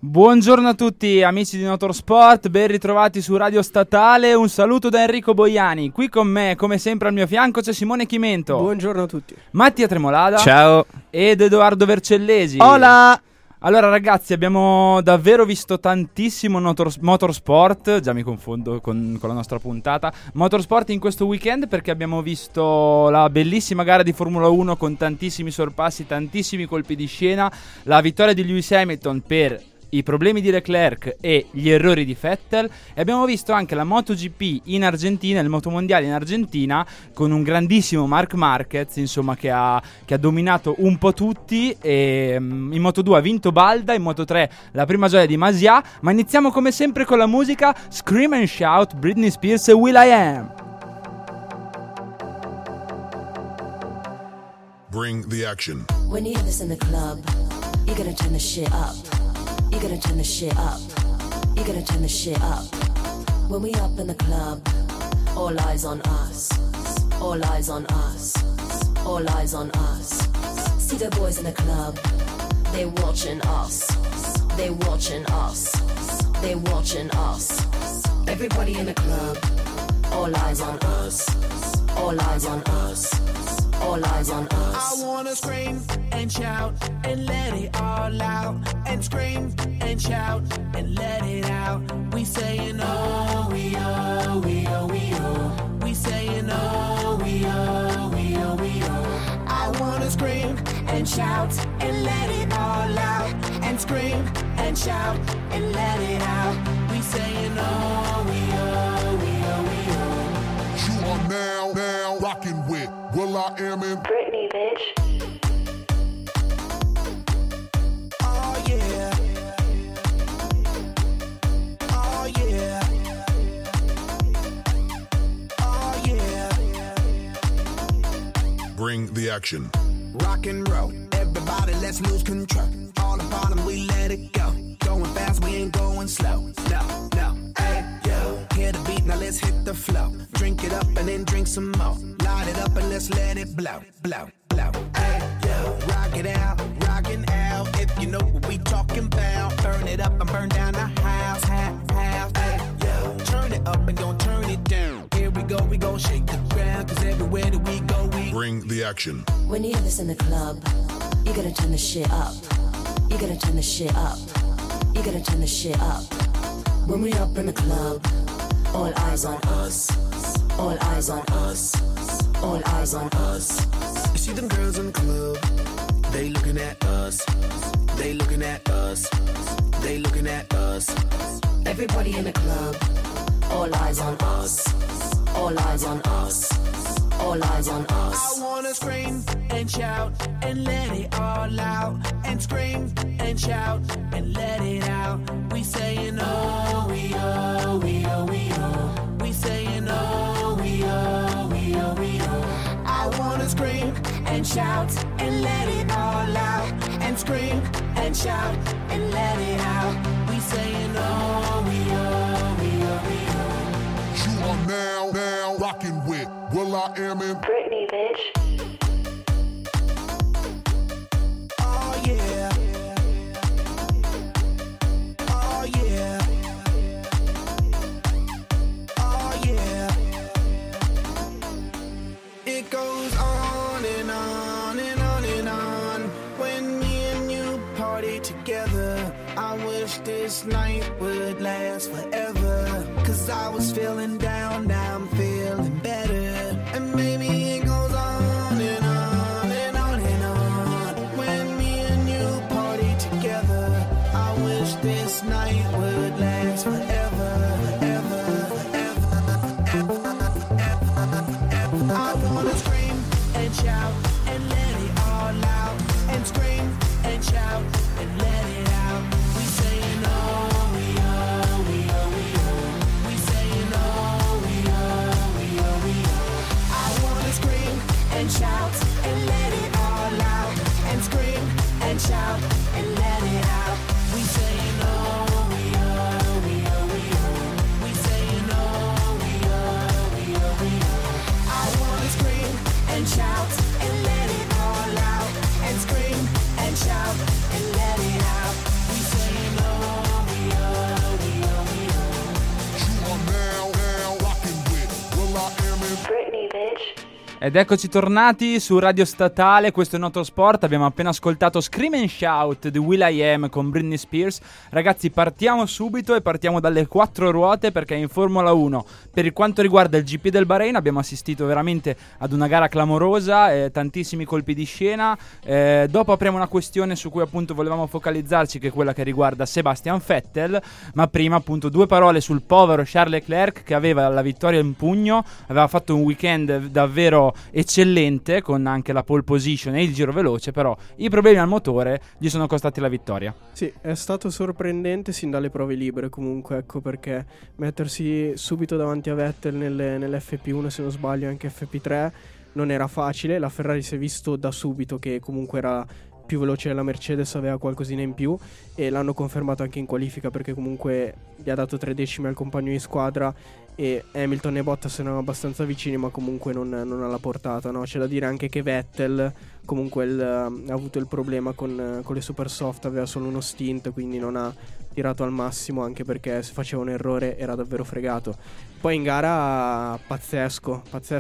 Buongiorno a tutti amici di Motorsport, ben ritrovati su Radio Statale. Un saluto da Enrico Boiani. Qui con me, come sempre al mio fianco, c'è Simone Chimento. Buongiorno a tutti. Mattia Tremolada. Ciao. Ed Edoardo Vercellesi. Hola. Allora ragazzi, abbiamo davvero visto tantissimo motorsport. Già mi confondo con la nostra puntata. Motorsport in questo weekend, perché abbiamo visto la bellissima gara di Formula 1 con tantissimi sorpassi, tantissimi colpi di scena. La vittoria di Lewis Hamilton per i problemi di Leclerc e gli errori di Vettel, e abbiamo visto anche la MotoGP in Argentina, il motomondiale in Argentina, con un grandissimo Marc Marquez, insomma, che ha dominato un po' tutti. E in Moto2 ha vinto Balda, in Moto3 la prima gioia di Masia. Ma iniziamo come sempre con la musica. Scream and Shout, Britney Spears e will.i.am. Bring the action. When you hear this in the club, you're gonna turn the shit up. You gotta turn the shit up. You gotta turn the shit up. When we up in the club, all eyes on us. All eyes on us. All eyes on us. See the boys in the club, they watching us. They watching us. They watching us. Everybody in the club, all eyes on us. All eyes on us. All eyes on us. I wanna scream and shout and let it all out. And scream and shout and let it out. We saying oh, we oh, we oh, we oh. We saying oh, we oh, we oh, we oh. I wanna scream and shout and let it all out. And scream and shout and let it out. We saying oh, we oh, we oh, we oh. You are now rocking with will.i.am in Britney, bitch. Oh yeah. Oh yeah. Oh yeah. Bring the action. Rock and roll, everybody let's lose control. All the bottom we let it go. Going fast, we ain't going slow. No, no, hey, yo. Hear the beat, now let's hit the flow. Drink it up and then drink some more. Light it up and let's let it blow, blow, blow. Hey, yo. Rock it out, rockin' out. If you know what we talking about. Burn it up and burn down the house, house. Hey, yo. Turn it up and gon' turn it down. Here we go shake the ground. Cause everywhere that we go, we Bring the action. When you hear this in the club, you gotta turn the shit up. You gotta turn the shit up. You gotta turn the shit up. When we up in the club, all eyes on us. All eyes on us. All eyes on us. You see them girls in the club, they looking at us. They looking at us. They looking at us. Everybody in the club, all eyes on us. All eyes on us. All eyes on us. I wanna scream and shout and let it all out. And scream and shout and let it out. We saying oh, we oh, we oh, we oh. We saying oh, we oh, we oh, we oh. I wanna scream and shout and let it all out. And scream and shout and let it out. We saying oh, we oh, we oh, we oh. You are now rocking with will.i.am in Britney, bitch. Oh yeah. Oh yeah. Oh yeah. It goes on and on and on and on. When me and you party together, I wish this night would last forever. Cause I was feeling down, now I'm feeling better. And maybe it goes on and on and on and on. When me and you party together, I wish this night would last forever, forever, forever, forever. I wanna scream and shout and let it all out. And scream and shout and let it out. We saying oh, we oh, we oh, we oh. We saying oh, we oh, we oh, we oh. I wanna scream and shout and let it all out. And scream and shout and let it out. We saying oh, we oh, we oh, Ed eccoci tornati su Radio Statale, questo è Noto Sport. Abbiamo appena ascoltato Scream and Shout di will.i.am con Britney Spears. Ragazzi, partiamo subito e partiamo dalle 4 ruote, perché in Formula 1, per quanto riguarda il GP del Bahrain, abbiamo assistito veramente ad una gara clamorosa, tantissimi colpi di scena. Dopo apriamo una questione su cui appunto volevamo focalizzarci, che è quella che riguarda Sebastian Vettel, ma prima appunto 2 parole sul povero Charles Leclerc, che aveva la vittoria in pugno, aveva fatto un weekend davvero eccellente con anche la pole position e il giro veloce, però i problemi al motore gli sono costati la vittoria. Sì, è stato sorprendente sin dalle prove libere comunque, ecco, perché mettersi subito davanti a Vettel nell'FP1, se non sbaglio anche FP3, non era facile. La Ferrari si è visto da subito che comunque era più veloce della Mercedes, aveva qualcosina in più, e l'hanno confermato anche in qualifica, perché comunque gli ha dato 3 decimi al compagno di squadra, e Hamilton e Bottas erano abbastanza vicini, ma comunque non alla portata, no? C'è da dire anche che Vettel comunque ha avuto il problema con le super soft, aveva solo uno stint, quindi non ha tirato al massimo, anche perché se faceva un errore era davvero fregato. Poi in gara pazzesco,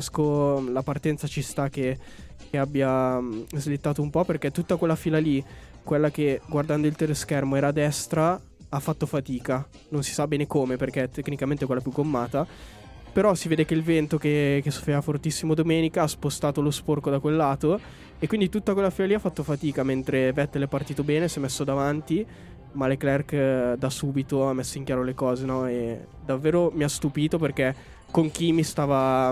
la partenza ci sta che abbia slittato un po', perché tutta quella fila lì, quella che guardando il teleschermo era a destra, ha fatto fatica, non si sa bene come, perché tecnicamente è quella più gommata, però si vede che il vento che soffiava fortissimo domenica ha spostato lo sporco da quel lato, e quindi tutta quella fila lì ha fatto fatica, mentre Vettel è partito bene, si è messo davanti, ma Leclerc da subito ha messo in chiaro le cose, no? E davvero mi ha stupito, perché con Kimi stava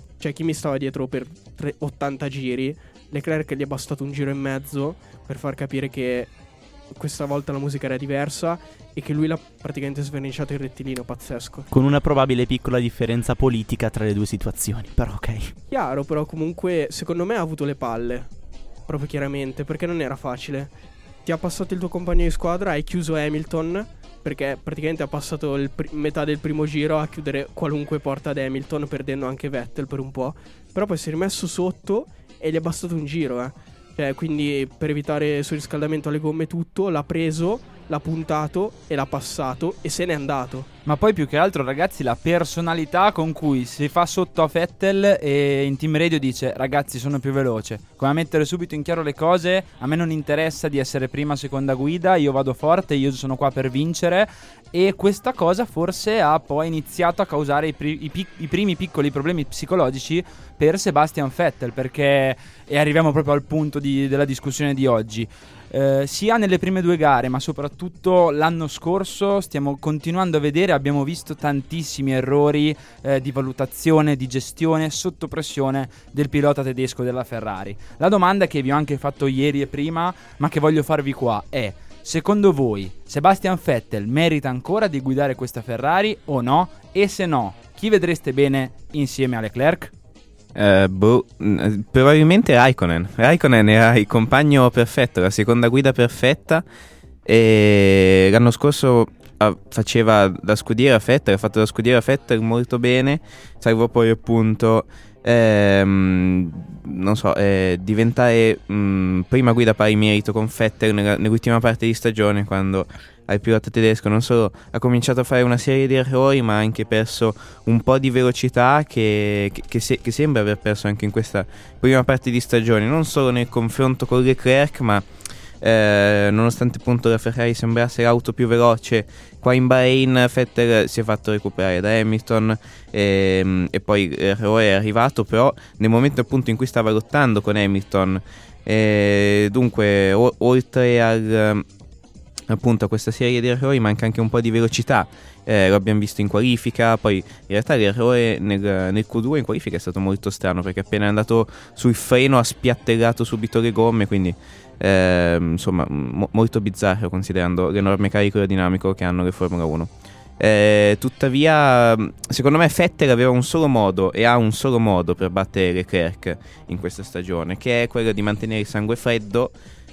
dietro per 80 giri, Leclerc gli è bastato un giro e mezzo per far capire che questa volta la musica era diversa e che lui l'ha praticamente sverniciato il rettilineo. Pazzesco. Con una probabile piccola differenza politica tra le due situazioni, però ok. Chiaro, però comunque secondo me ha avuto le palle, proprio chiaramente, perché non era facile. Ti ha passato il tuo compagno di squadra, hai chiuso Hamilton, perché praticamente ha passato metà del primo giro a chiudere qualunque porta ad Hamilton, perdendo anche Vettel per un po', però poi si è rimesso sotto e gli è bastato un giro, Cioè, quindi per evitare il surriscaldamento alle gomme tutto, l'ha preso, l'ha puntato e l'ha passato e se n'è andato. Ma poi più che altro, ragazzi, la personalità con cui si fa sotto a Vettel e in team radio dice: ragazzi, sono più veloce, come a mettere subito in chiaro le cose. A me non interessa di essere prima o seconda guida, io vado forte, io sono qua per vincere. E questa cosa forse ha poi iniziato a causare i primi piccoli problemi psicologici per Sebastian Vettel, perché, e arriviamo proprio al punto della discussione di oggi, sia nelle prime 2 gare, ma soprattutto l'anno scorso stiamo continuando a vedere, abbiamo visto tantissimi errori di valutazione, di gestione sotto pressione del pilota tedesco della Ferrari. La domanda che vi ho anche fatto ieri e prima, ma che voglio farvi qua, è: secondo voi Sebastian Vettel merita ancora di guidare questa Ferrari o no? E se no, chi vedreste bene insieme a Leclerc? Probabilmente Raikkonen era il compagno perfetto, la seconda guida perfetta, e l'anno scorso faceva da scudiera a Vettel, ha fatto da scudiera a Vettel molto bene, salvo poi appunto diventare prima guida pari merito con Vettel nell'ultima parte di stagione, quando al pilota tedesco non solo ha cominciato a fare una serie di errori, ma ha anche perso un po' di velocità che sembra aver perso anche in questa prima parte di stagione, non solo nel confronto con Leclerc, ma nonostante appunto la Ferrari sembrasse l'auto più veloce qua in Bahrain, Vettel si è fatto recuperare da Hamilton e poi l'errore è arrivato però nel momento appunto in cui stava lottando con Hamilton, dunque oltre appunto a questa serie di errori manca anche un po' di velocità. Lo abbiamo visto in qualifica, poi in realtà l'errore nel Q2 in qualifica è stato molto strano, perché appena è andato sul freno ha spiattellato subito le gomme, quindi insomma molto bizzarro considerando l'enorme carico aerodinamico che hanno le Formula 1. Tuttavia secondo me Vettel aveva un solo modo e ha un solo modo per battere Leclerc in questa stagione, che è quello di mantenere il sangue freddo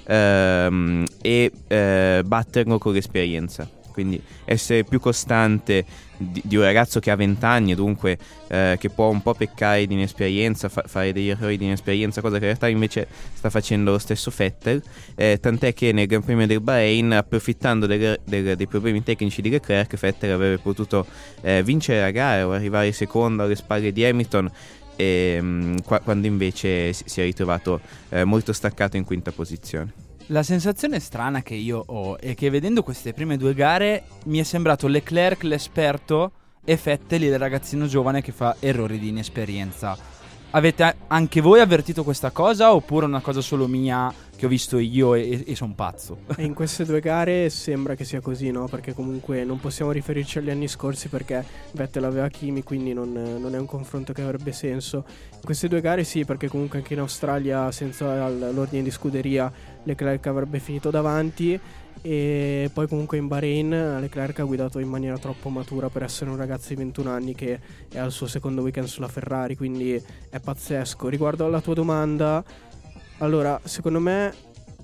e batterlo con l'esperienza, quindi essere più costante di un ragazzo che ha 20 anni e dunque che può un po' peccare di inesperienza, fare degli errori di inesperienza, cosa che in realtà invece sta facendo lo stesso Vettel, tant'è che nel Gran Premio del Bahrain, approfittando dei problemi tecnici di Leclerc, Vettel avrebbe potuto vincere la gara o arrivare secondo alle spalle di Hamilton, quando invece si è ritrovato molto staccato in quinta posizione. La sensazione strana che io ho è che vedendo queste prime 2 gare mi è sembrato Leclerc l'esperto e Vettel il ragazzino giovane che fa errori di inesperienza. Avete anche voi avvertito questa cosa oppure è una cosa solo mia che ho visto io e sono pazzo? E in queste 2 gare sembra che sia così, no? Perché comunque non possiamo riferirci agli anni scorsi perché Vettel aveva Kimi, quindi non è un confronto che avrebbe senso. In queste 2 gare sì, perché comunque anche in Australia senza l'ordine di scuderia Leclerc avrebbe finito davanti. E poi comunque in Bahrain Leclerc ha guidato in maniera troppo matura per essere un ragazzo di 21 anni che è al suo secondo weekend sulla Ferrari, quindi è pazzesco. Riguardo alla tua domanda, allora secondo me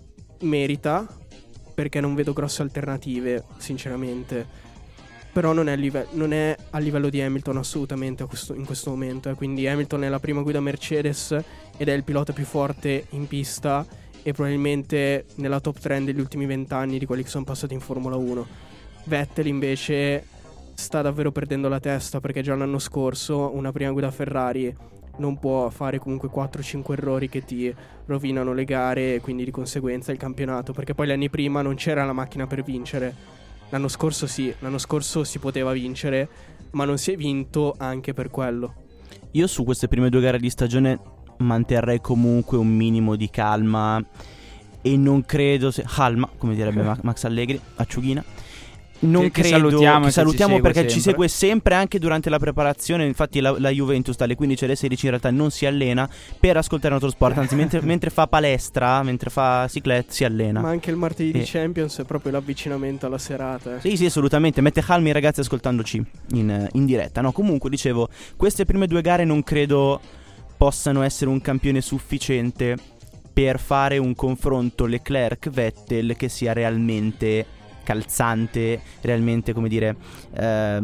merita, perché non vedo grosse alternative sinceramente, però non è a livello di Hamilton assolutamente in questo momento, quindi Hamilton è la prima guida Mercedes ed è il pilota più forte in pista e probabilmente nella top 3 degli ultimi 20 anni di quelli che sono passati in Formula 1. Vettel invece sta davvero perdendo la testa, perché già l'anno scorso una prima guida Ferrari non può fare comunque 4-5 errori che ti rovinano le gare e quindi di conseguenza il campionato, perché poi gli anni prima non c'era la macchina per vincere. L'anno scorso sì, l'anno scorso si poteva vincere, ma non si è vinto anche per quello. Io su queste prime 2 gare di stagione manterrei comunque un minimo di calma e non credo calma, come direbbe Max Allegri, acciughina. Non che credo salutiamo ci perché sempre. Ci segue sempre anche durante la preparazione. Infatti la Juventus dalle 15 alle 16 in realtà non si allena per ascoltare Motorsport, anzi mentre fa palestra, mentre fa cyclette si allena. Ma anche il martedì di Champions è proprio l'avvicinamento alla serata. Sì, assolutamente, mette calmi i ragazzi ascoltandoci in diretta. No, comunque dicevo, queste prime 2 gare non credo possano essere un campione sufficiente per fare un confronto Leclerc-Vettel che sia realmente calzante, realmente, come dire, vabbè,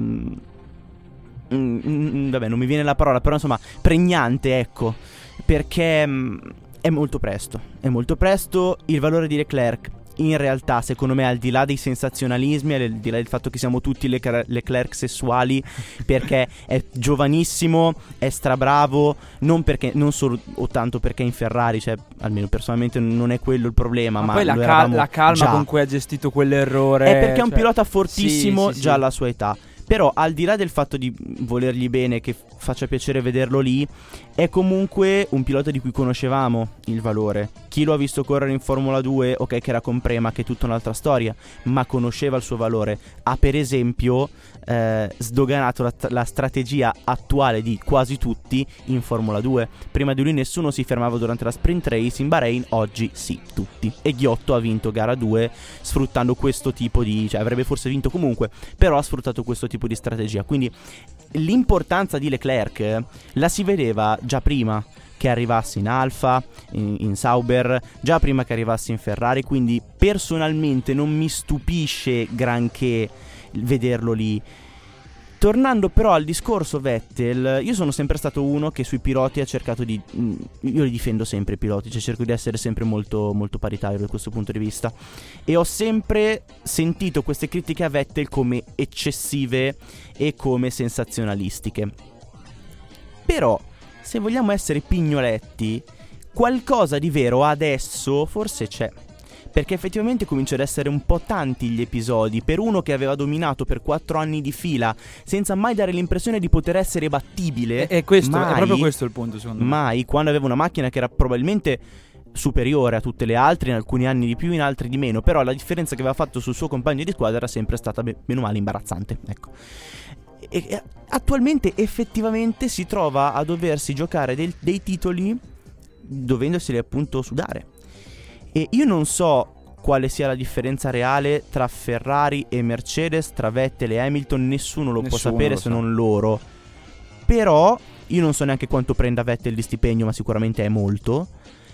non mi viene la parola, però insomma pregnante, ecco, perché è molto presto, il valore di Leclerc in realtà secondo me, al di là dei sensazionalismi, al di là del fatto che siamo tutti Leclerc sessuali, perché è giovanissimo, è strabravo, non solo o tanto perché è in Ferrari, cioè almeno personalmente non è quello il problema, ma poi la calma con cui ha gestito quell'errore è perché è un pilota fortissimo già alla sua età. Però al di là del fatto di volergli bene, che faccia piacere vederlo lì, è comunque un pilota di cui conoscevamo il valore. Chi lo ha visto correre in Formula 2, ok che era con Prema, che è tutta un'altra storia, ma conosceva il suo valore. Ha per esempio sdoganato la strategia attuale di quasi tutti in Formula 2. Prima di lui nessuno si fermava durante la sprint race, in Bahrain oggi sì, tutti. E Ghiotto ha vinto gara 2 sfruttando questo tipo di, cioè avrebbe forse vinto comunque, però ha sfruttato questo tipo di strategia. Quindi l'importanza di Leclerc la si vedeva già prima che arrivasse in Alfa, in Sauber, già prima che arrivasse in Ferrari, quindi personalmente non mi stupisce granché vederlo lì. Tornando però al discorso Vettel, io sono sempre stato uno che sui piloti ha cercato di... io li difendo sempre i piloti, cioè cerco di essere sempre molto, molto paritario da questo punto di vista, e ho sempre sentito queste critiche a Vettel come eccessive e come sensazionalistiche. Però, se vogliamo essere pignoletti, qualcosa di vero adesso forse c'è. Perché effettivamente cominciano ad essere un po' tanti gli episodi per uno che aveva dominato per 4 anni di fila senza mai dare l'impressione di poter essere battibile. È proprio questo il punto, secondo me. Mai, quando aveva una macchina che era probabilmente superiore a tutte le altre, in alcuni anni di più, in altri di meno, però la differenza che aveva fatto sul suo compagno di squadra era sempre stata meno male imbarazzante, ecco. E attualmente effettivamente si trova a doversi giocare dei titoli dovendoseli appunto sudare. E io non so quale sia la differenza reale tra Ferrari e Mercedes, tra Vettel e Hamilton, nessuno lo può sapere se non loro. Però io non so neanche quanto prenda Vettel di stipendio, ma sicuramente è molto.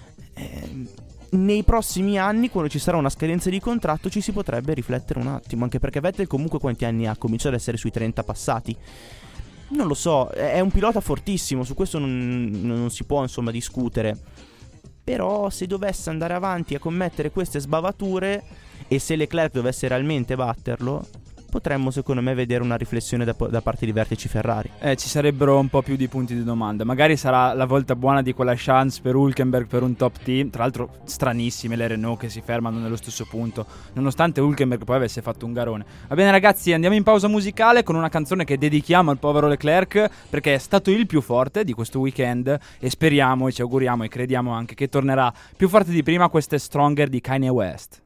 Nei prossimi anni, quando ci sarà una scadenza di contratto, ci si potrebbe riflettere un attimo, anche perché Vettel comunque quanti anni ha? Comincia ad essere sui 30 passati. Non lo so, è un pilota fortissimo, su questo non si può insomma discutere. Però se dovesse andare avanti a commettere queste sbavature, e se Leclerc dovesse realmente batterlo, potremmo secondo me vedere una riflessione da parte di vertici Ferrari. Ci sarebbero un po' più di punti di domanda. Magari sarà la volta buona di quella chance per Hülkenberg per un top team. Tra l'altro stranissime le Renault che si fermano nello stesso punto, nonostante Hülkenberg poi avesse fatto un garone. Va bene ragazzi, andiamo in pausa musicale con una canzone che dedichiamo al povero Leclerc, perché è stato il più forte di questo weekend e speriamo e ci auguriamo e crediamo anche che tornerà più forte di prima. Questo è Stronger di Kanye West.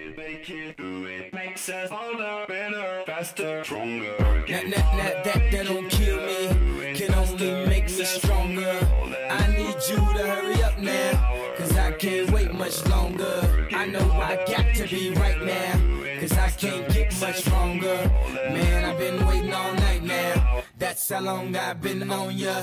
That don't kill me, can only make me stronger. I need you to hurry up now, cause I can't wait much longer. I know I got to be right now, cause I can't get much stronger. Man, I've been waiting all night now, that's how long I've been on ya.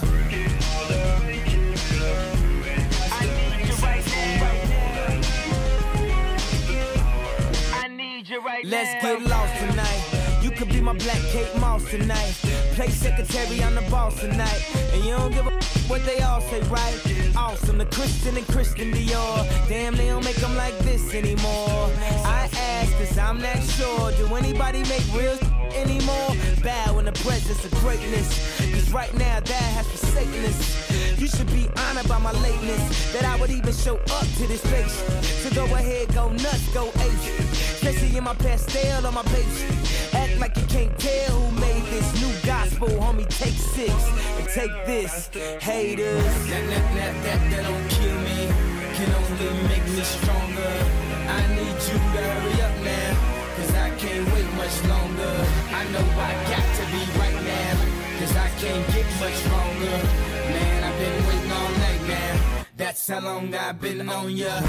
Let's get lost tonight. You could be my black Kate Moss tonight. Play secretary, I'm the boss tonight. And you don't give a what they all say, right? Awesome, the Christian and Christian Dior. Damn, they don't make them like this anymore. I ask, cause I'm not sure. Do anybody make real anymore? Bow in the presence of greatness, cause right now that has forsaken us. You should be honored by my lateness, that I would even show up to this place. So go ahead, go nuts, go ape. Especially in my pastel on my page. Act like you can't tell who made this new gospel, homie. Take 6 and take this, haters. That don't kill me, can only make me stronger. I need you to hurry up now, cause I can't wait much longer. I know I got to be right now, cause I can't get much stronger. Man, I've been waiting all night now, that's how long I've been on ya.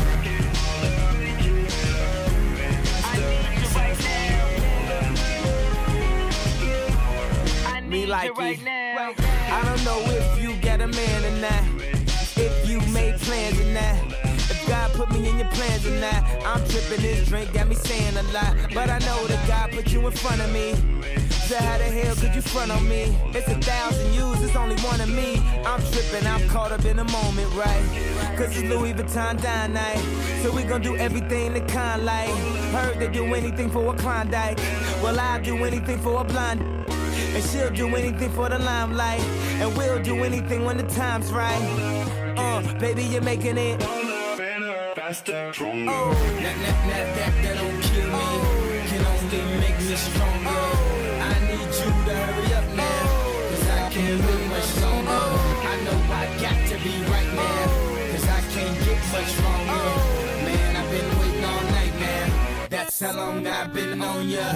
Me like it. I don't know if you got a man or not, if you made plans or not, if God put me in your plans or not. I'm tripping, this drink got me saying a lot, but I know that God put you in front of me. So how the hell could you front on me? It's 1,000 yous, it's only one of me. I'm tripping, I'm caught up in the moment, right? Cause it's Louis Vuitton dine night, so we gon' do everything the kind like. Heard they do anything for a Klondike, well I'll do anything for a blonde. And she'll do anything for the limelight, and we'll do anything when the time's right. Baby, you're making it faster, stronger. That don't kill me, can only make me stronger. I need you to hurry up now, cause I can't wait much longer. I know I got to be right now, cause I can't get much stronger. Man, I've been waiting all night now, that's how long I've been on ya.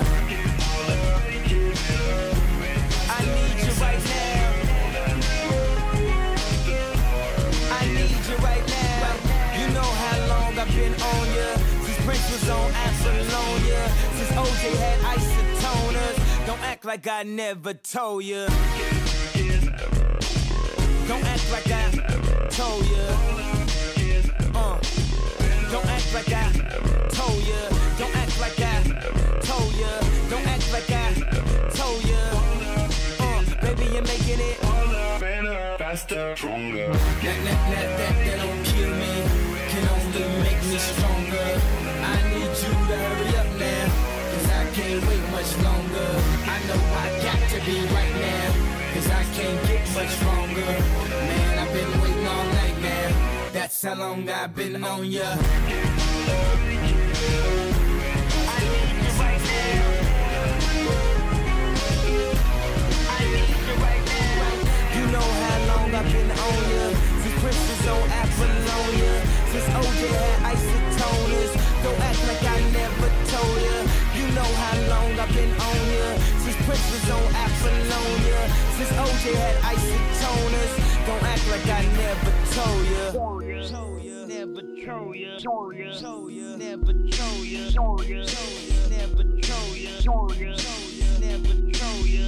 I need you right now. I need you right now. You know how long I've been on ya, since Prince was on Apollonia, since OJ had isotoners. Don't act like I never told ya. Don't act like I told ya. Don't act like I told ya. Don't act like I told ya. Don't act like I told ya. Baby, you're making it better, faster, stronger. That don't kill me, can only make me stronger. I need you to hurry up now, cause I can't wait much longer. I know I got to be right now, cause I can't get much stronger. Man, I've been waiting all night now, that's how long I've been on ya. I need you right now. You know how long I've been on ya, since Prince was on Apollonia, since OJ had isotoners. Don't act like I never told ya. You know how long I've been on ya, since Prince was on Apollonia, since OJ had isotoners. Don't act like I never told ya. Never told ya. Never told ya. Never told ya. Never told ya.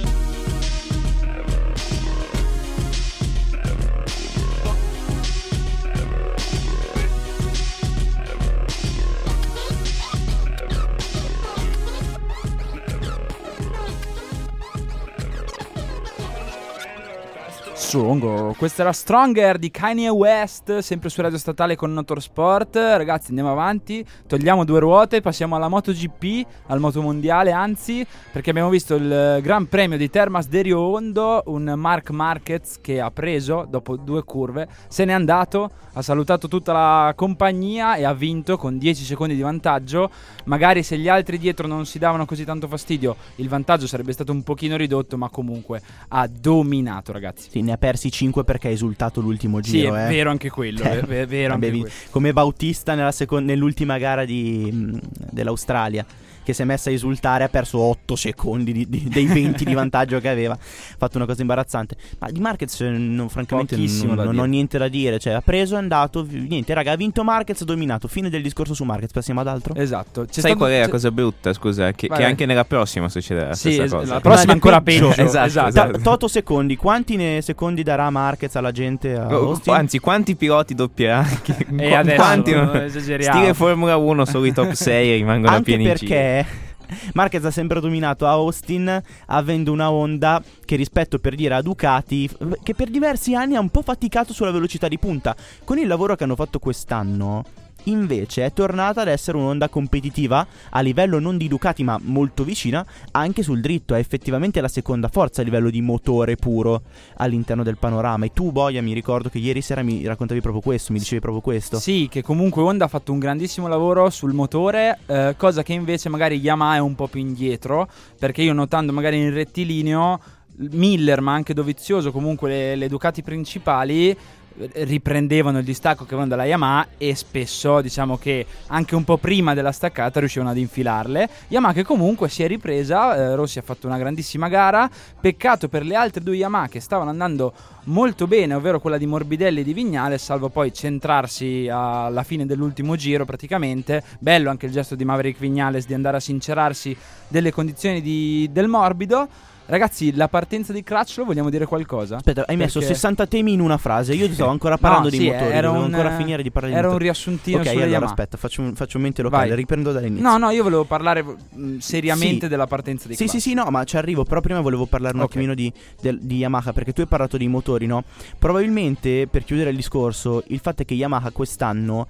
Songo. Questa era Stronger di Kanye West, sempre su Radio Statale con Motorsport. Ragazzi, andiamo avanti, togliamo 2 ruote, passiamo alla MotoGP, al motomondiale anzi, perché abbiamo visto il Gran Premio di Termas de Rio Hondo, un Marc Marquez che ha preso dopo 2 curve, se n'è andato, ha salutato tutta la compagnia e ha vinto con 10 secondi di vantaggio. Magari se gli altri dietro non si davano così tanto fastidio, il vantaggio sarebbe stato un pochino ridotto, ma comunque ha dominato, ragazzi. Sì, ne ha persi 5 perché ha esultato l'ultimo Sì, giro. è vero anche quello. È vero anche quello. Come Bautista nell'ultima gara dell'Australia, che si è messa a esultare, ha perso 8 secondi dei 20 di vantaggio che aveva. Ha fatto una cosa imbarazzante. Ma di Marquez francamente non ho niente da dire. Cioè, ha preso, è andato, niente, raga, ha vinto Marquez, ha dominato. Fine del discorso su Marquez, passiamo ad altro. Esatto. Sai qual è la cosa brutta, scusa? Che anche nella prossima succederà la stessa cosa. La prossima è ancora peggio. Esatto. Toto secondi. Quanti secondi darà Marquez alla gente a Austin? Anzi, quanti piloti doppierà? E adesso quanti non esageriamo. Stile Formula 1, solo i top 6 rimangono a pieni Anche perché Marquez ha sempre dominato a Austin, avendo una Honda che, rispetto per dire a Ducati, che per diversi anni ha un po' faticato sulla velocità di punta. Con il lavoro che hanno fatto quest'anno, invece, è tornata ad essere un'Honda competitiva a livello non di Ducati ma molto vicina anche sul dritto. È effettivamente la seconda forza a livello di motore puro all'interno del panorama. E tu, Boia, mi ricordo che ieri sera mi raccontavi proprio questo, mi dicevi proprio questo. Sì, che comunque Honda ha fatto un grandissimo lavoro sul motore, cosa che invece magari Yamaha è un po' più indietro, perché io, notando magari in rettilineo Miller ma anche Dovizioso, comunque le Ducati principali, riprendevano il distacco che avevano dalla Yamaha e spesso, diciamo che anche un po' prima della staccata riuscivano ad infilarle. Yamaha che comunque si è ripresa, Rossi ha fatto una grandissima gara. Peccato per le altre 2 Yamaha che stavano andando molto bene, ovvero quella di Morbidelli e di Vignales, salvo poi centrarsi alla fine dell'ultimo giro praticamente. Bello anche il gesto di Maverick Vignales di andare a sincerarsi delle condizioni del morbido. Ragazzi, la partenza di Crutchlow, vogliamo dire qualcosa? Aspetta, hai messo 60 temi in una frase. Io stavo ancora parlando di motori, devo ancora finire di parlare di motori. Era un riassuntino sulle allora, Yamaha. aspetta, faccio mente locale, riprendo dall'inizio. No, io volevo parlare seriamente della partenza di Crutchlow. Sì, no, ma ci arrivo. Però prima volevo parlare un attimino di Yamaha, perché tu hai parlato di motori, no? Probabilmente, per chiudere il discorso, il fatto è che Yamaha quest'anno,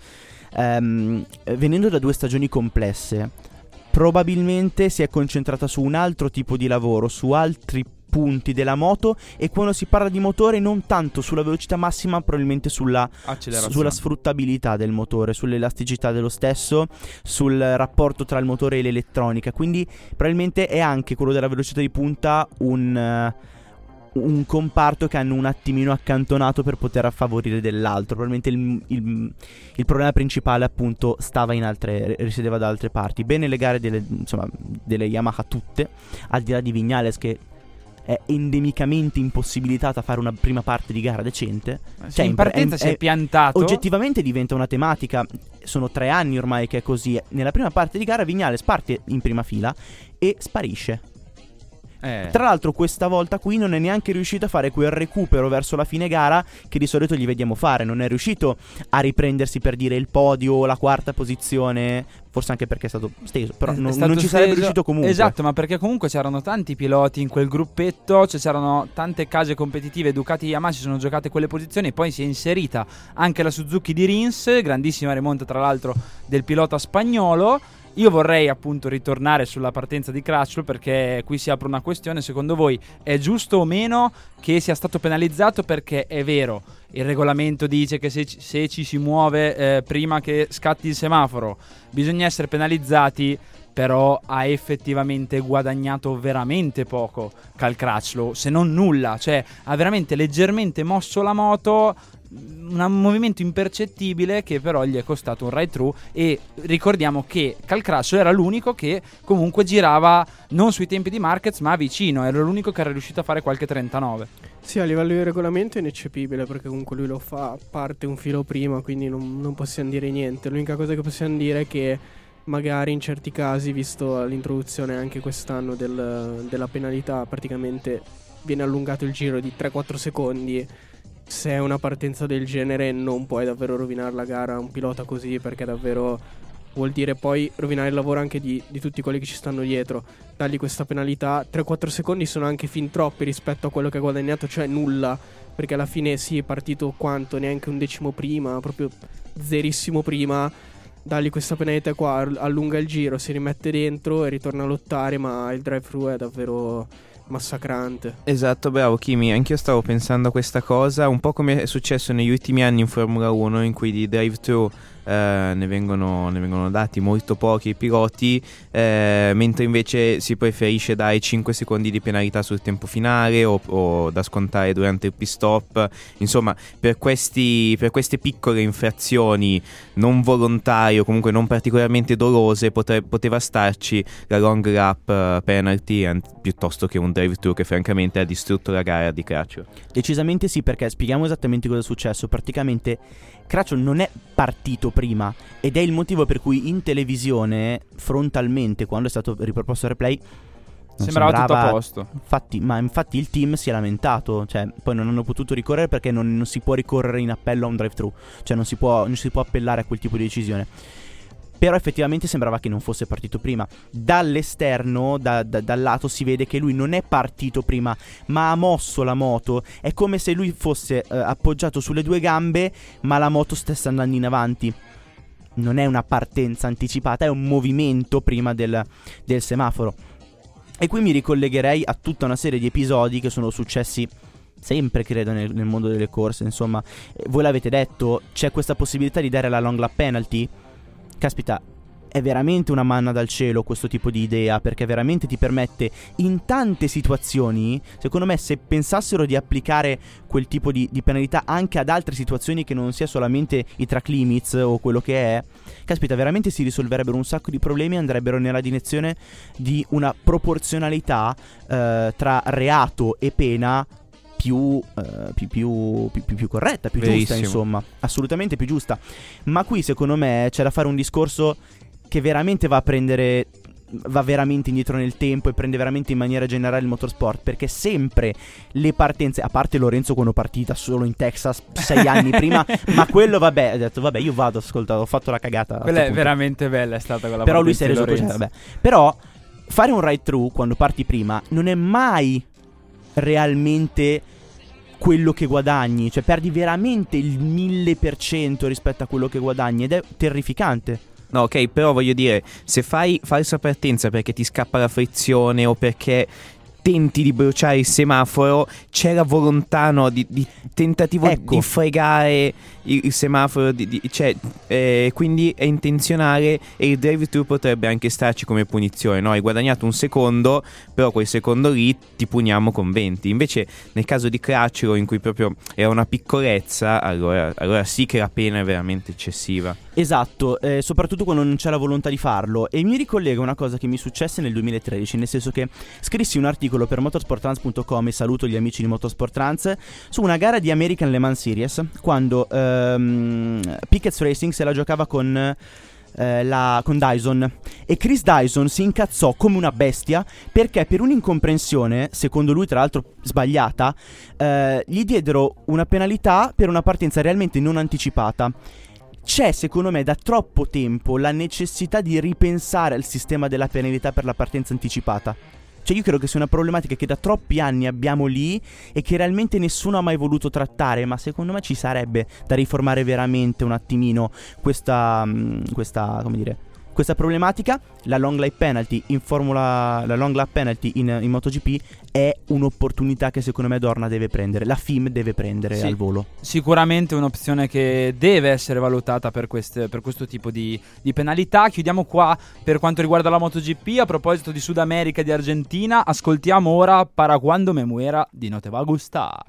venendo da 2 stagioni complesse, probabilmente si è concentrata su un altro tipo di lavoro, su altri punti della moto, e quando si parla di motore non tanto sulla velocità massima, probabilmente sulla sfruttabilità del motore, sull'elasticità dello stesso, sul rapporto tra il motore e l'elettronica. Quindi probabilmente è anche quello della velocità di punta un comparto che hanno un attimino accantonato per poter favorire dell'altro. Probabilmente il problema principale, appunto, risiedeva da altre parti. Bene le gare delle Yamaha tutte, al di là di Vignales che è endemicamente impossibilitata a fare una prima parte di gara decente. Cioè, in partenza si è piantato. Oggettivamente diventa una tematica. Sono 3 anni ormai che è così. Nella prima parte di gara Vignales parte in prima fila e sparisce. Tra l'altro questa volta qui non è neanche riuscito a fare quel recupero verso la fine gara che di solito gli vediamo fare. Non è riuscito a riprendersi, per dire, il podio o la 4ª posizione. Forse anche perché è stato steso, però non ci sarebbe riuscito comunque. Esatto, ma perché comunque c'erano tanti piloti in quel gruppetto, cioè c'erano tante case competitive. Ducati e Yamaha si sono giocate quelle posizioni, e poi si è inserita anche la Suzuki di Rins, grandissima rimonta tra l'altro del pilota spagnolo. Io vorrei appunto ritornare sulla partenza di Crutchlow, perché qui si apre una questione. Secondo voi è giusto o meno che sia stato penalizzato? Perché è vero, il regolamento dice che se ci si muove prima che scatti il semaforo bisogna essere penalizzati, però ha effettivamente guadagnato veramente poco Cal Crutchlow, se non nulla. Cioè ha veramente leggermente mosso la moto, un movimento impercettibile che però gli è costato un ride through. E ricordiamo che Cal Crutchlow era l'unico che comunque girava non sui tempi di Marquez ma vicino, era l'unico che era riuscito a fare qualche 39. Sì, a livello di regolamento è ineccepibile, perché comunque lui lo fa, parte un filo prima, quindi non possiamo dire niente. L'unica cosa che possiamo dire è che magari in certi casi, visto l'introduzione anche quest'anno della penalità, praticamente viene allungato il giro di 3-4 secondi. Se è una partenza del genere non puoi davvero rovinare la gara a un pilota così, perché è davvero vuol dire poi rovinare il lavoro anche di tutti quelli che ci stanno dietro. Dargli questa penalità, 3-4 secondi sono anche fin troppi rispetto a quello che ha guadagnato, cioè nulla, perché alla fine sì, è partito quanto? Neanche un decimo prima, proprio zerissimo prima. Dargli questa penalità qua, allunga il giro, si rimette dentro e ritorna a lottare, ma il drive-thru è davvero massacrante. Esatto, bravo Kimi, anch'io stavo pensando a questa cosa, un po' come è successo negli ultimi anni in Formula 1, in cui di drive-thru ne vengono dati molto pochi ai piloti, mentre invece si preferisce dare 5 secondi di penalità sul tempo finale o da scontare durante il pit stop. Insomma, per queste piccole infrazioni non volontarie o comunque non particolarmente dolose poteva starci la long lap penalty piuttosto che un drive-thru che francamente ha distrutto la gara di Crutchlow. Decisamente sì, perché spieghiamo esattamente cosa è successo. Praticamente Crutchlow non è partito prima ed è il motivo per cui in televisione frontalmente, quando è stato riproposto il replay, sembrava tutto a posto. Infatti il team si è lamentato, cioè poi non hanno potuto ricorrere perché non si può ricorrere in appello a un drive-thru, cioè non si può appellare a quel tipo di decisione. Però effettivamente sembrava che non fosse partito prima. Dall'esterno, dal lato, si vede che lui non è partito prima, ma ha mosso la moto. È come se lui fosse appoggiato sulle due gambe, ma la moto stesse andando in avanti. Non è una partenza anticipata, è un movimento prima del semaforo. E qui mi ricollegherei a tutta una serie di episodi che sono successi sempre, credo, nel mondo delle corse. Insomma, voi l'avete detto, c'è questa possibilità di dare la long lap penalty. Caspita, è veramente una manna dal cielo questo tipo di idea, perché veramente ti permette in tante situazioni, secondo me, se pensassero di applicare quel tipo di penalità anche ad altre situazioni che non sia solamente i track limits o quello che è, caspita, veramente si risolverebbero un sacco di problemi e andrebbero nella direzione di una proporzionalità tra reato e pena più corretta, più Verissimo. giusta, insomma, assolutamente più giusta. Ma qui secondo me c'è da fare un discorso che veramente va veramente indietro nel tempo e prende veramente in maniera generale il motorsport, perché sempre le partenze, a parte Lorenzo quando partita solo in Texas 6 anni prima, ma quello vabbè, ha detto vabbè io vado, ascolta, ho fatto la cagata. Quella è veramente bella, è stata quella. Però lui si è reso così, vabbè. Però fare un ride through quando parti prima non è mai realmente quello che guadagni, cioè perdi veramente il 1000% rispetto a quello che guadagni ed è terrificante. No, ok, però voglio dire, se fai falsa partenza perché ti scappa la frizione o perché tenti di bruciare il semaforo, c'è la volontà, no, di tentativo, ecco, di fregare il semaforo, cioè, quindi è intenzionale e il drive-thru potrebbe anche starci come punizione, no? Hai guadagnato un secondo, però quel secondo lì ti puniamo con 20. Invece nel caso di Crutchlow, in cui proprio era una piccolezza, allora sì che la pena è veramente eccessiva. Esatto, soprattutto quando non c'è la volontà di farlo. E mi ricollega una cosa che mi successe nel 2013, nel senso che scrissi un articolo per motorsporttrans.com, e saluto gli amici di Motorsport Trans, su una gara di American Le Mans Series, quando Pickett's Racing se la giocava con Dyson, e Chris Dyson si incazzò come una bestia perché per un'incomprensione, secondo lui tra l'altro sbagliata, gli diedero una penalità per una partenza realmente non anticipata. C'è secondo me da troppo tempo la necessità di ripensare al sistema della penalità per la partenza anticipata. Cioè io credo che sia una problematica che da troppi anni abbiamo lì e che realmente nessuno ha mai voluto trattare, ma secondo me ci sarebbe da riformare veramente un attimino questa problematica. La long lap penalty in MotoGP è un'opportunità che secondo me Dorna deve prendere, la FIM deve prendere, sì, al volo. Sicuramente un'opzione che deve essere valutata per questo tipo di penalità. Chiudiamo qua per quanto riguarda la MotoGP. A proposito di Sud America e di Argentina, ascoltiamo ora Para Cuando Me Muera di No Te Va a Gustar.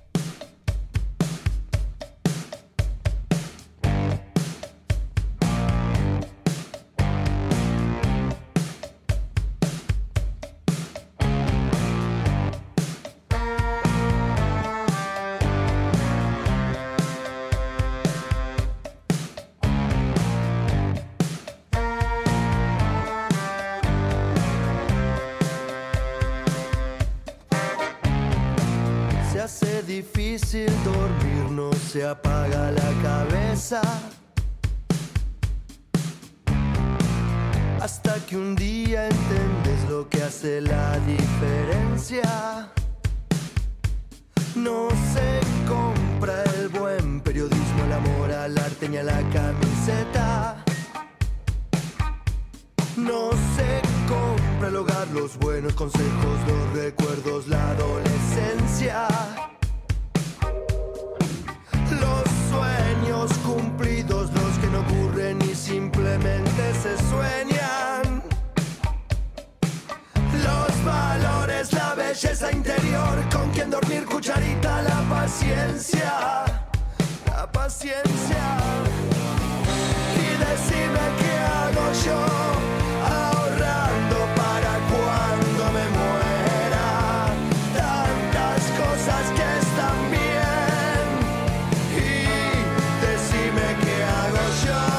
Difícil dormir, no se apaga la cabeza. hasta que un día entiendes lo que hace la diferencia. No se compra el buen periodismo, el amor al arte ni a la camiseta. No se compra el hogar, los buenos consejos, los recuerdos, la adolescencia. Los sueños cumplidos, los que no ocurren y simplemente se sueñan. Los valores, la belleza interior, con quien dormir, cucharita, la paciencia. La paciencia. Y decime qué hago yo, ahorrando para cuando me muera. Tantas cosas que están bien. Y decime qué hago yo.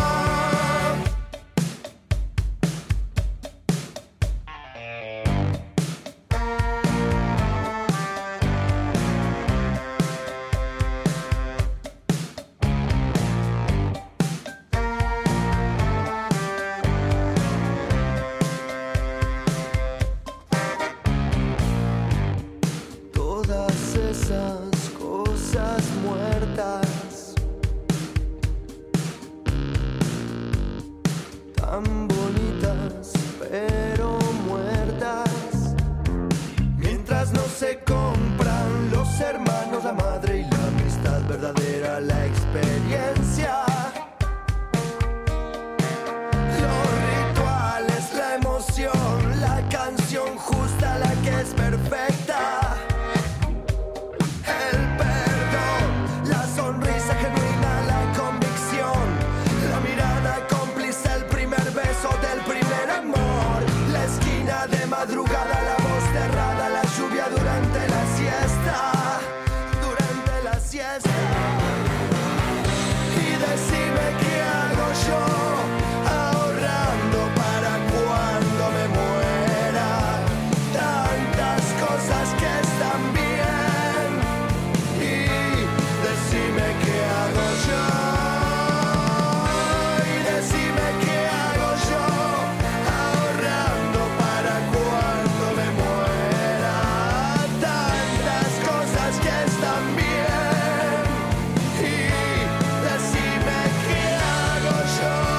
Todas esas cosas muertas, tan bonitas pero muertas. Mientras no se compran los hermanos, la madre y la amistad verdadera, la experiencia. Los rituales, la emoción, la canción justa, la que es perfecta. El perdón, la sonrisa genuina, la convicción, la mirada cómplice, el primer beso del primer amor, la esquina de madrugada, la voz cerrada, la lluvia durante la siesta, durante la siesta. Y decime qué hago yo, ahorrando para cuando me muera. Tantas cosas que están bien. Y decime qué hago yo. Y decime qué hago yo, ahorrando para cuando me muera. Tantas cosas que están bien. Y decime qué hago yo.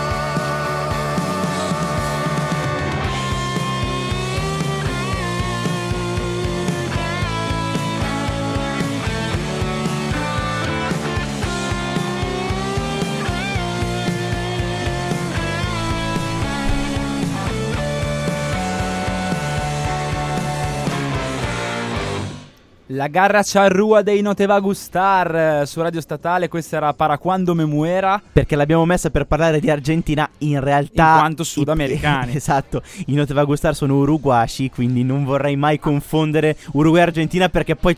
La garra charrua dei No Te Va Gustar su Radio Statale. Questa era Para Quando Me Muera, perché l'abbiamo messa per parlare di Argentina, in realtà in quanto sudamericani. Esatto, i No Te Va Gustar sono uruguaci, quindi non vorrei mai confondere Uruguay e Argentina, perché poi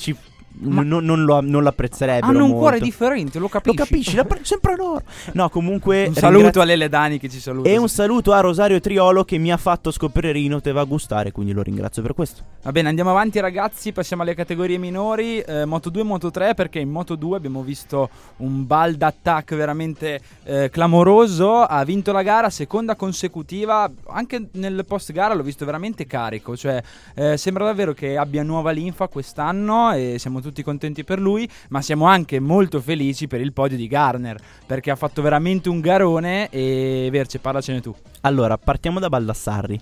non lo apprezzerebbero. Hanno un molto. cuore differente, lo capisci? Sempre loro. No, comunque un saluto a Lele Dani che ci saluta. E un saluto a Rosario Triolo che mi ha fatto scoprire i No Te Va Gustare, quindi lo ringrazio per questo. Va bene, andiamo avanti ragazzi, passiamo alle categorie minori, Moto 2 e Moto 3, perché in Moto 2 abbiamo visto un bal d'attack veramente clamoroso. Ha vinto la gara, seconda consecutiva, anche nel post gara l'ho visto veramente carico, cioè sembra davvero che abbia nuova linfa quest'anno e siamo tutti contenti per lui, ma siamo anche molto felici per il podio di Garner, perché ha fatto veramente un garone. E Verce, parlacene tu. Allora, partiamo da Baldassarri,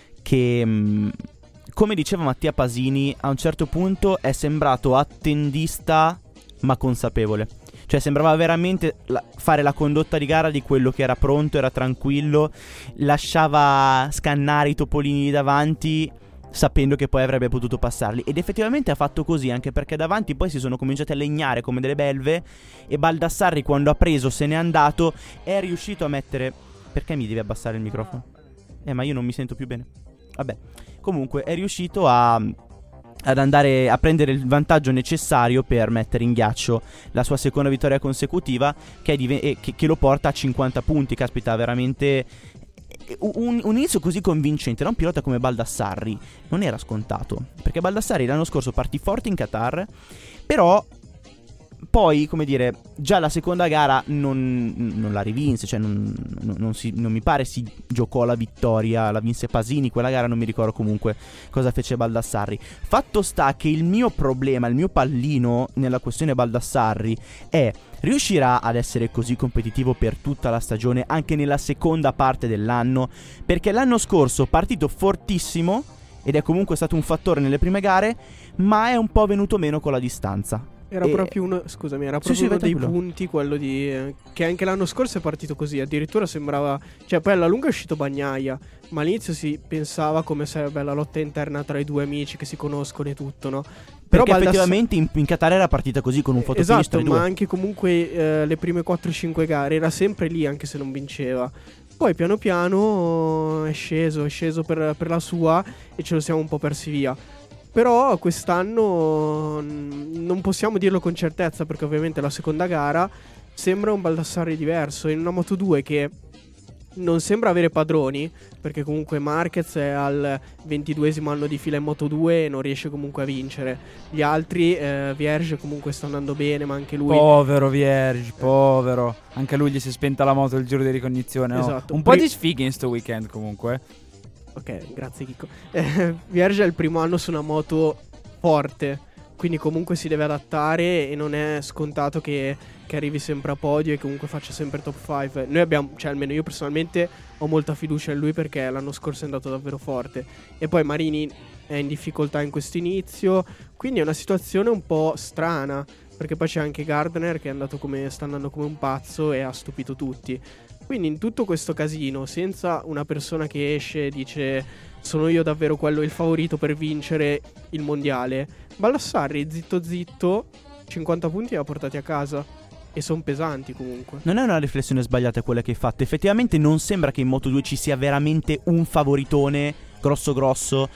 che come diceva Mattia Pasini, a un certo punto è sembrato attendista ma consapevole. Cioè sembrava veramente fare la condotta di gara di quello che era pronto, era tranquillo, lasciava scannare i topolini davanti, sapendo che poi avrebbe potuto passarli. Ed effettivamente ha fatto così, anche perché davanti poi si sono cominciati a legnare come delle belve, e Baldassarri, quando ha preso, se n'è andato, è riuscito a mettere... Perché mi devi abbassare il microfono? Ma io non mi sento più bene. Vabbè, comunque è riuscito ad andare a prendere il vantaggio necessario per mettere in ghiaccio la sua seconda vittoria consecutiva, che lo porta a 50 punti. Caspita, veramente un inizio così convincente da un pilota come Baldassarri non era scontato, perché Baldassarri l'anno scorso partì forte in Qatar, però poi, come dire, già la seconda gara non la rivinse, cioè non mi pare si giocò la vittoria, la vinse Pasini, quella gara non mi ricordo comunque cosa fece Baldassarri. Fatto sta che il mio problema, il mio pallino nella questione Baldassarri è: riuscirà ad essere così competitivo per tutta la stagione anche nella seconda parte dell'anno? Perché l'anno scorso partito fortissimo ed è comunque stato un fattore nelle prime gare, ma è un po' venuto meno con la distanza. Era proprio uno, scusami, era proprio uno dei punti, quello di che anche l'anno scorso è partito così, addirittura sembrava, cioè poi alla lunga è uscito Bagnaia, ma all'inizio si pensava come se la lotta interna tra i due amici che si conoscono e tutto, no? Però perché effettivamente in Qatar era partita così con un fotofinish esatto, ma anche comunque le prime 4-5 gare era sempre lì anche se non vinceva. Poi piano piano è sceso per la sua e ce lo siamo un po' persi via. Però quest'anno non possiamo dirlo con certezza, perché ovviamente la seconda gara sembra un Baldassarri diverso, in una Moto2 che non sembra avere padroni, perché comunque Marquez è al 22esimo anno di fila in Moto2 e non riesce comunque a vincere. Gli altri, Vierge comunque sta andando bene, ma anche lui... Povero Vierge, povero. Anche lui gli si è spenta la moto il giro di ricognizione. Esatto. Un po' di sfighe in sto weekend comunque. Ok, grazie Chicco. Vierge è il primo anno su una moto forte, quindi comunque si deve adattare e non è scontato che arrivi sempre a podio e comunque faccia sempre top 5. Noi abbiamo, cioè almeno io personalmente ho molta fiducia in lui, perché l'anno scorso è andato davvero forte. E poi Marini è in difficoltà in questo inizio, quindi è una situazione un po' strana, perché poi c'è anche Gardner che sta andando come un pazzo e ha stupito tutti. Quindi in tutto questo casino, senza una persona che esce e dice sono io davvero quello il favorito per vincere il mondiale, Baldassarri zitto zitto 50 punti li ha portati a casa, e sono pesanti comunque. Non è una riflessione sbagliata quella che hai fatto. Effettivamente non sembra che in Moto2 ci sia veramente un favoritone grosso.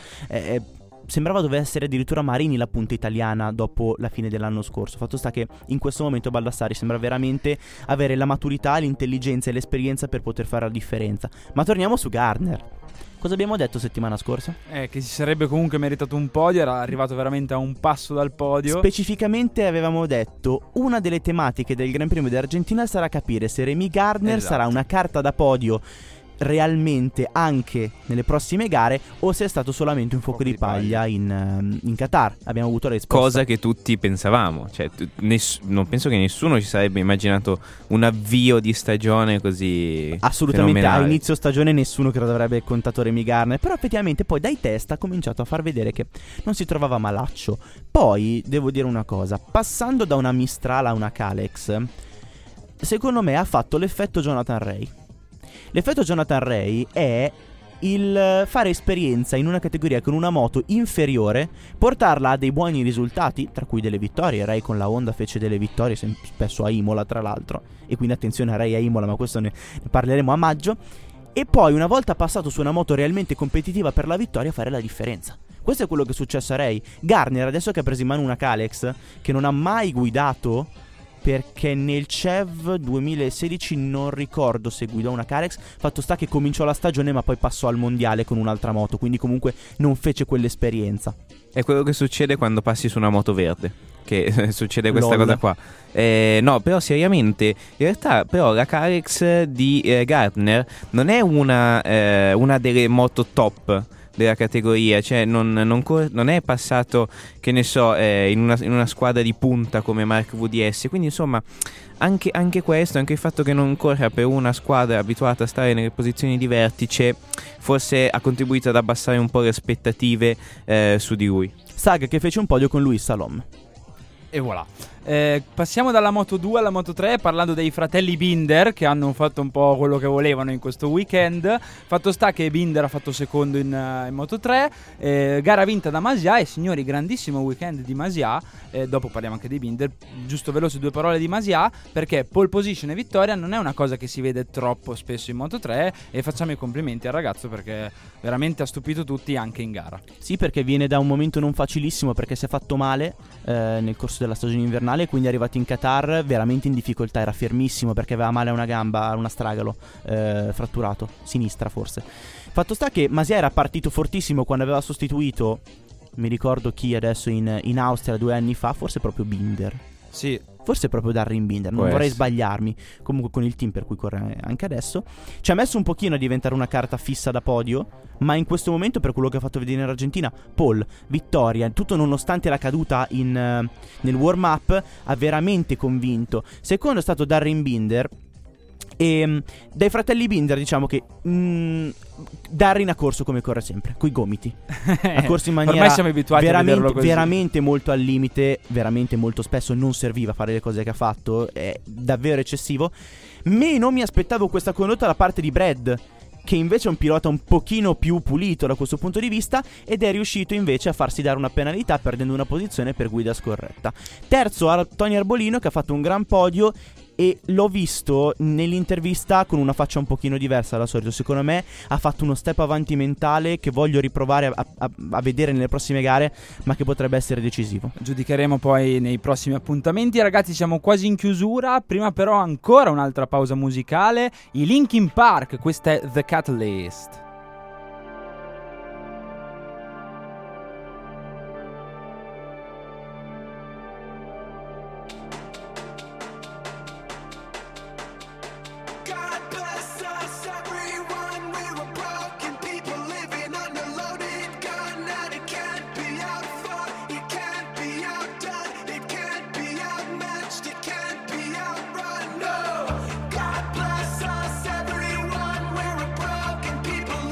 Sembrava dovesse essere addirittura Marini la punta italiana dopo la fine dell'anno scorso. Fatto sta che in questo momento Baldassarri sembra veramente avere la maturità, l'intelligenza e l'esperienza per poter fare la differenza. Ma torniamo su Gardner. Cosa abbiamo detto settimana scorsa? Che si sarebbe comunque meritato un podio, era arrivato veramente a un passo dal podio. Specificamente avevamo detto una delle tematiche del Gran Premio d'Argentina sarà capire se Remy Gardner sarà una carta da podio realmente anche nelle prossime gare o se è stato solamente un fuoco di paglia in Qatar. Abbiamo avuto la risposta, cosa che tutti pensavamo, cioè non penso che nessuno ci sarebbe immaginato un avvio di stagione così assolutamente fenomenale. A inizio stagione nessuno credo avrebbe contato Remy Gardner, però effettivamente poi dai test ha cominciato a far vedere che non si trovava malaccio. Poi devo dire una cosa, passando da una Mistral a una Kalex, secondo me ha fatto l'effetto Jonathan Rea. L'effetto Jonathan Rea è il fare esperienza in una categoria con una moto inferiore, portarla a dei buoni risultati, tra cui delle vittorie. Rea con la Honda fece delle vittorie spesso a Imola, tra l'altro, e quindi attenzione a Rea a Imola, ma questo ne parleremo a maggio. E poi una volta passato su una moto realmente competitiva per la vittoria, fare la differenza. Questo è quello che è successo a Rea. Gardner adesso che ha preso in mano una Kalex, che non ha mai guidato, perché nel CEV 2016 non ricordo se guidò una Kalex. Fatto sta che cominciò la stagione ma poi passò al mondiale con un'altra moto, quindi comunque non fece quell'esperienza. È quello che succede quando passi su una moto verde, che succede questa cosa qua. No, però seriamente, in realtà però la Kalex di Gardner non è una delle moto top della categoria, cioè non è passato, che ne so, in una squadra di punta come Mark VDS, quindi insomma anche questo, anche il fatto che non corra per una squadra abituata a stare nelle posizioni di vertice, forse ha contribuito ad abbassare un po' le aspettative su di lui. Sag che fece un podio con Luis Salom. E voilà. Passiamo dalla Moto2 alla Moto3 parlando dei fratelli Binder, che hanno fatto un po' quello che volevano in questo weekend. Fatto sta che Binder ha fatto secondo in Moto3, gara vinta da Masia. E signori, grandissimo weekend di Masia. Dopo parliamo anche dei Binder. Giusto veloce 2 parole di Masia, perché pole position e vittoria non è una cosa che si vede troppo spesso in Moto3, e facciamo i complimenti al ragazzo perché veramente ha stupito tutti anche in gara. Sì, perché viene da un momento non facilissimo, perché si è fatto male nel corso della stagione invernale, quindi è arrivato in Qatar veramente in difficoltà. Era fermissimo perché aveva male a una gamba, a una stragalo, fratturato, sinistra forse. Fatto sta che Masia era partito fortissimo quando aveva sostituito, mi ricordo chi adesso, in Austria 2 anni fa, forse proprio Binder. Sì. Forse proprio Darren Binder, non vorrei sbagliarmi. Comunque con il team per cui corre anche adesso. Ci ha messo un pochino a diventare una carta fissa da podio, ma in questo momento, per quello che ha fatto vedere in Argentina, Paul, vittoria, tutto nonostante la caduta nel warm-up, ha veramente convinto. Secondo è stato Darren Binder. E dai fratelli Binder diciamo che Darren ha corso come corre sempre, coi gomiti. Ha corso in maniera ormai siamo abituati a vederlo così. Veramente molto al limite, veramente molto spesso non serviva a fare le cose che ha fatto, è davvero eccessivo. Meno mi aspettavo questa condotta da parte di Brad, che invece è un pilota un pochino più pulito da questo punto di vista, ed è riuscito invece a farsi dare una penalità perdendo una posizione per guida scorretta. Terzo Tony Arbolino, che ha fatto un gran podio, e l'ho visto nell'intervista con una faccia un pochino diversa dal solito. Secondo me ha fatto uno step avanti mentale che voglio riprovare a vedere nelle prossime gare, ma che potrebbe essere decisivo. Giudicheremo poi nei prossimi appuntamenti. Ragazzi, siamo quasi in chiusura. Prima però ancora un'altra pausa musicale. I Linkin Park, questa è The Catalyst. God bless us, everyone. We're a broken people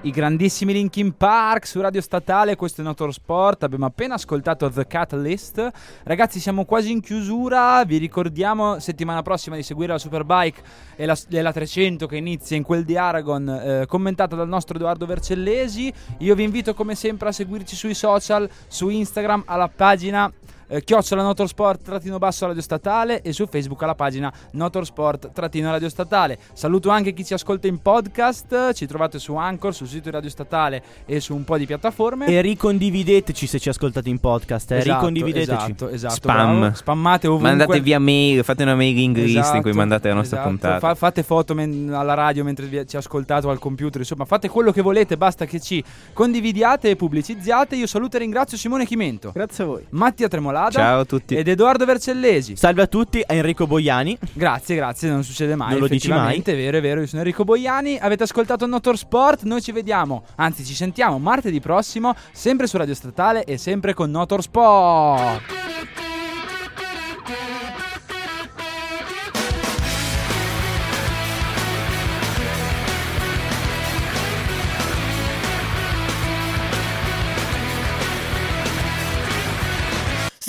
I grandissimi Linkin Park su Radio Statale, questo è Motorsport, abbiamo appena ascoltato The Catalyst. Ragazzi, siamo quasi in chiusura, vi ricordiamo settimana prossima di seguire la Superbike e la 300 che inizia in quel di Aragon, commentata dal nostro Edoardo Vercellesi. Io vi invito come sempre a seguirci sui social, su Instagram alla pagina @Notorsport_Radio Statale e su Facebook alla pagina Notorsport_Radio Statale. Saluto anche chi ci ascolta in podcast, ci trovate su Anchor, sul sito di Radio Statale e su un po' di piattaforme. E ricondivideteci se ci ascoltate in podcast, ricondivideteci. Esatto, Spam. bravo. Spammate ovunque. Mandate via mail, fate una mailing list in cui mandate la nostra puntata. Fate foto alla radio mentre ci ascoltate o al computer, insomma fate quello che volete, basta che ci condividiate e pubblicizziate. Io saluto e ringrazio Simone Chimento. Grazie a voi. Mattia Tremolada. Ciao a tutti. Ed Edoardo Vercellesi. Salve a tutti, a Enrico Boiani. Grazie, non succede mai. Non lo dici mai. È vero, io sono Enrico Boiani. Avete ascoltato Motorsport. Noi ci vediamo, anzi ci sentiamo martedì prossimo, sempre su Radio Statale e sempre con Motorsport.